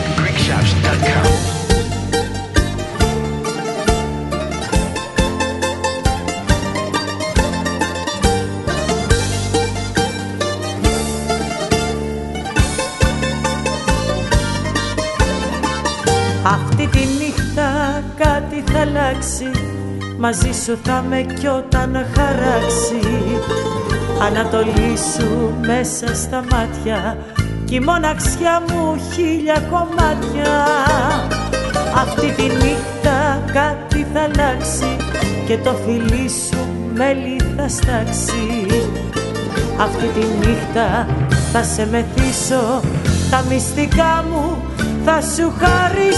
www.greekshops.com. Αυτή τη νύχτα κάτι θα αλλάξει, μαζί σου θα με κι όταν χαράξει. Ανατολή σου μέσα στα μάτια κι η μοναξιά μου 1000 κομμάτια. Αυτή τη νύχτα κάτι θα αλλάξει και το φιλί σου μέλι θα στάξει. Αυτή τη νύχτα θα σε μεθύσω, τα μυστικά μου θα σου χαρίσω.